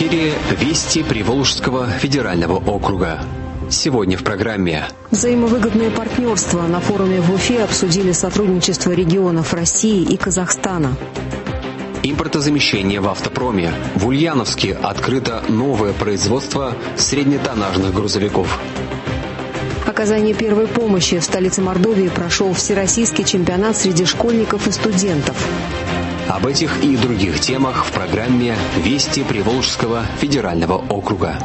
эфире «Вести Приволжского федерального округа». Сегодня в программе. Взаимовыгодное партнерство. На форуме в Уфе обсудили сотрудничество регионов России и Казахстана. Импортозамещение в автопроме. В Ульяновске открыто новое производство среднетоннажных грузовиков. Оказание первой помощи. В столице Мордовии прошел всероссийский чемпионат среди школьников и студентов. Об этих и других темах в программе «Вести Приволжского федерального округа».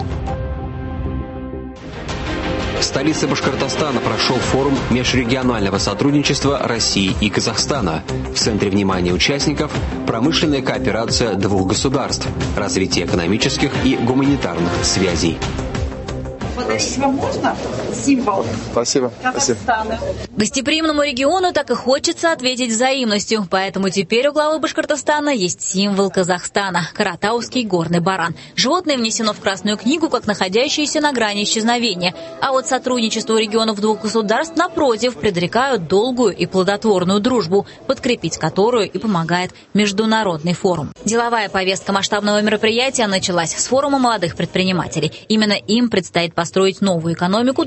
В столице Башкортостана прошел форум межрегионального сотрудничества России и Казахстана. В центре внимания участников – промышленная кооперация двух государств, развитие экономических и гуманитарных связей. Подарить вам можно символ? Спасибо. Казахстана. Гостеприимному региону так и хочется ответить взаимностью, поэтому теперь у главы Башкортостана есть символ Казахстана – каратауский горный баран. Животное внесено в Красную книгу как находящееся на грани исчезновения, а вот сотрудничеству регионов двух государств, напротив, предрекают долгую и плодотворную дружбу, подкрепить которую и помогает международный форум. Деловая повестка масштабного мероприятия началась с форума молодых предпринимателей. Именно им предстоит построить новую экономику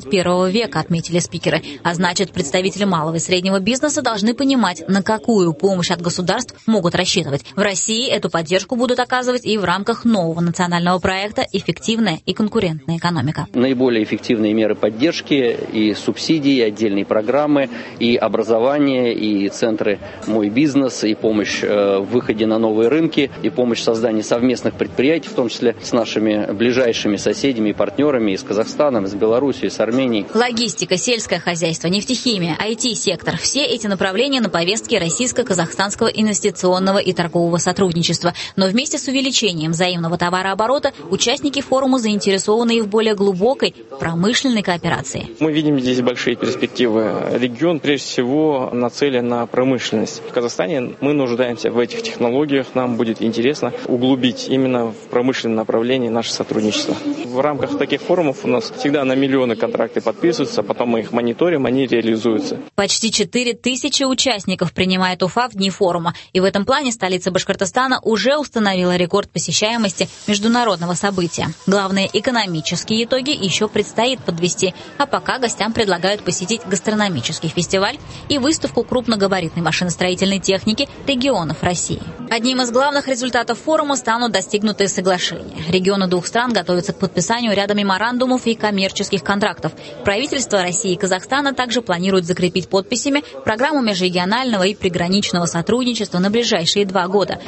21 века, отметили спикеры. А значит, представители малого и среднего бизнеса должны понимать, на какую помощь от государств могут рассчитывать. В России эту поддержку будут оказывать и в рамках нового национального проекта «Эффективная и конкурентная экономика». Наиболее эффективные меры поддержки и субсидии, и отдельные программы, и образование, и центры «Мой бизнес», и помощь в выходе на новые рынки, и помощь в создании совместных предприятий, в том числе с нашими ближайшими соседями и партнерами, и с Казахстаном, и с Белоруссией, и с Арменией. Логистика, сельское хозяйство, нефтехимия, IT-сектор – все эти направления на повестке российско-казахстанского инвестиционного и торгового сотрудничества. Но вместе с увеличением взаимного товарооборота участники форума заинтересованы и в более глубокой промышленной кооперации. Мы видим здесь большие перспективы. Регион, прежде всего, нацелен на промышленность. В Казахстане мы нуждаемся в этих технологиях. Нам будет интересно углубить именно в промышленном направлении наше сотрудничество. В рамках таких форумов у нас всегда на миллионы контракты подписываются, потом мы их мониторим, они реализуются. Почти 4000 участников принимает Уфа в дни форума. И в этом плане столица Башкортостана уже установила рекорд посещаемости международного события. Главные экономические итоги еще предстоит подвести. А пока гостям предлагают посетить гастрономический фестиваль и выставку крупногабаритной машиностроительной техники регионов России. Одним из главных результатов форума станут достигнутые соглашения. Регионы двух стран готовятся к подписанию ряда меморандумов и коммерческих контрактов. Правительства России и Казахстана также планируют закрепить подписями программу межрегионального и приграничного сотрудничества на ближайшие 2 года.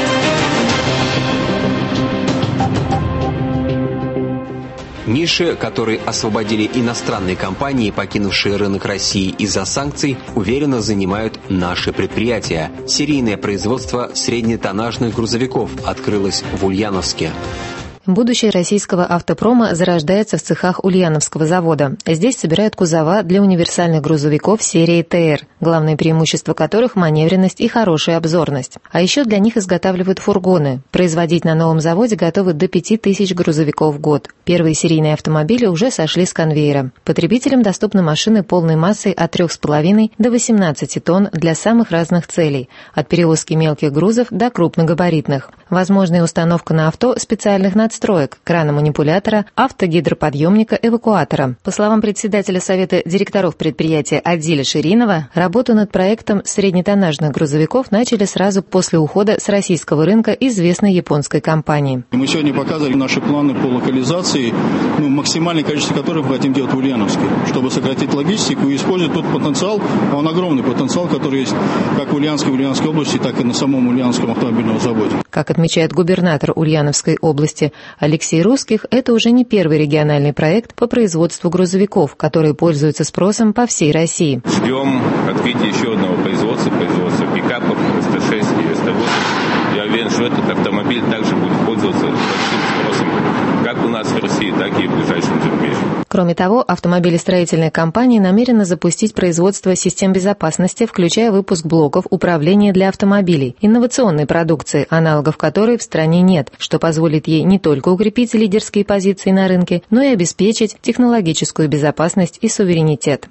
Ниши, которые освободили иностранные компании, покинувшие рынок России из-за санкций, уверенно занимают наши предприятия. Серийное производство среднетоннажных грузовиков открылось в Ульяновске. Будущее российского автопрома зарождается в цехах Ульяновского завода. Здесь собирают кузова для универсальных грузовиков серии ТР, главное преимущество которых – маневренность и хорошая обзорность. А еще для них изготавливают фургоны. Производить на новом заводе готовы до 5000 грузовиков в год. Первые серийные автомобили уже сошли с конвейера. Потребителям доступны машины полной массой от 3,5 до 18 тонн для самых разных целей – от перевозки мелких грузов до крупногабаритных. Возможна и установка на авто специальных надстроек, крана-манипулятора, автогидроподъемника, эвакуатора. По словам председателя Совета директоров предприятия Адиля Ширинова, работу над проектом среднетоннажных грузовиков начали сразу после ухода с российского рынка известной японской компании. Мы сегодня показали наши планы по локализации, максимальное количество которых мы хотим делать в Ульяновске, чтобы сократить логистику и использовать тот потенциал, а он огромный потенциал, который есть как в Ульяновской области, так и на самом Ульяновском автомобильном заводе. Как отмечает губернатор Ульяновской области Алексей Русских, это уже не первый региональный проект по производству грузовиков, которые пользуются спросом по всей России. Ждем открытия еще одного производства пикапов СТ-6 и СТ-8. Я уверен, что этот автомобиль также будет пользоваться большим спросом как у нас в России, так и в ближайшем зарубежье. Кроме того, автомобилестроительная компания намерена запустить производство систем безопасности, включая выпуск блоков управления для автомобилей, инновационной продукции, аналогов которой в стране нет, что позволит ей не только укрепить лидерские позиции на рынке, но и обеспечить технологическую безопасность и суверенитет.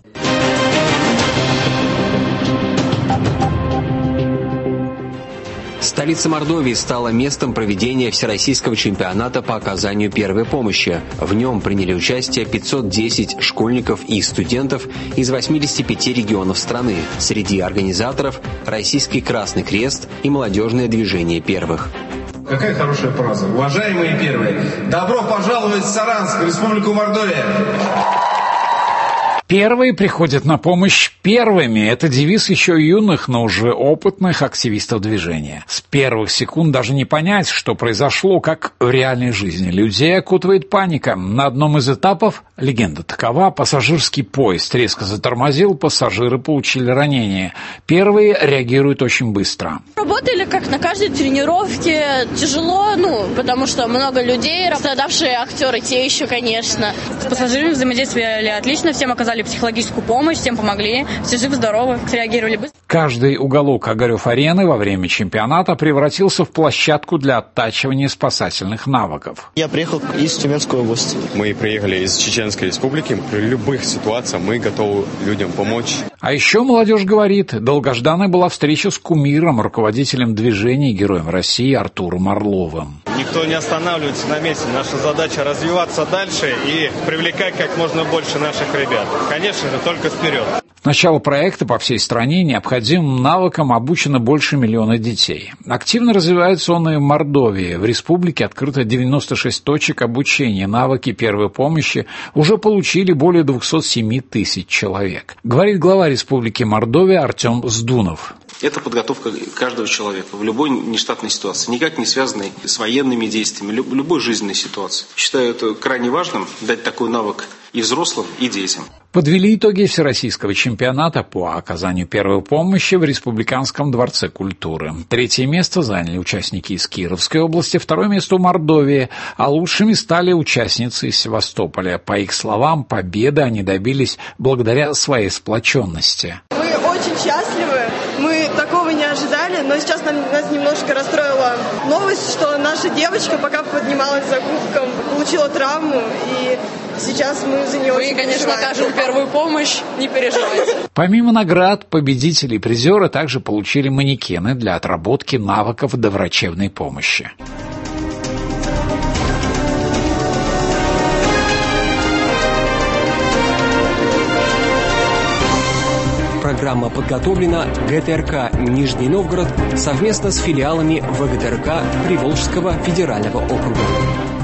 Столица Мордовии стала местом проведения Всероссийского чемпионата по оказанию первой помощи. В нем приняли участие 510 школьников и студентов из 85 регионов страны. Среди организаторов – Российский Красный Крест и молодежное движение первых. Какая хорошая фраза. Уважаемые первые, добро пожаловать в Саранск, Республику Мордовия! Первые приходят на помощь первыми. Это девиз еще юных, но уже опытных активистов движения. С первых секунд даже не понять, что произошло, как в реальной жизни. Людей окутывает паника. На одном из этапов, легенда такова, пассажирский поезд резко затормозил, пассажиры получили ранения. Первые реагируют очень быстро. Работали как на каждой тренировке. Тяжело, потому что много людей, страдавшие актеры, те еще, конечно. С пассажирами взаимодействовали отлично, всем оказали психологическую помощь, всем помогли, все живы-здоровы, среагировали быстро. Каждый уголок Огарев-арены во время чемпионата превратился в площадку для оттачивания спасательных навыков. Я приехал из Тюменской области. Мы приехали из Чеченской республики. При любых ситуациях мы готовы людям помочь. А еще молодежь говорит, долгожданной была встреча с кумиром, руководителем движения и героем России Артуром Орловым. Никто не останавливается на месте. Наша задача развиваться дальше и привлекать как можно больше наших ребят. Конечно же, только вперед. С начала проекта по всей стране необходимым навыкам обучено больше 1 миллиона детей. Активно развивается он и в Мордовии. В республике открыто 96 точек обучения. Навыки первой помощи уже получили более 207 тысяч человек. Говорит глава Республики Мордовия Артем Сдунов. Это подготовка каждого человека в любой нештатной ситуации, никак не связанной с военными действиями, любой жизненной ситуации. Считаю это крайне важным, дать такой навык и взрослым, и детям. Подвели итоги Всероссийского чемпионата по оказанию первой помощи в Республиканском дворце культуры. 3-е место заняли участники из Кировской области, 2-е место у Мордовии, а лучшими стали участницы из Севастополя. По их словам, победы они добились благодаря своей сплоченности. Мы очень счастливы, мы такого не ожидали, но сейчас нас немножко расстроила новость, что наша девочка, пока поднималась за кубком, получила травму, и сейчас мы за нее очень переживаем. Мы, конечно, окажем первую помощь, не переживайте. Помимо наград, победители и призеры также получили манекены для отработки навыков доврачебной помощи. Программа подготовлена ГТРК Нижний Новгород совместно с филиалами ВГТРК Приволжского федерального округа.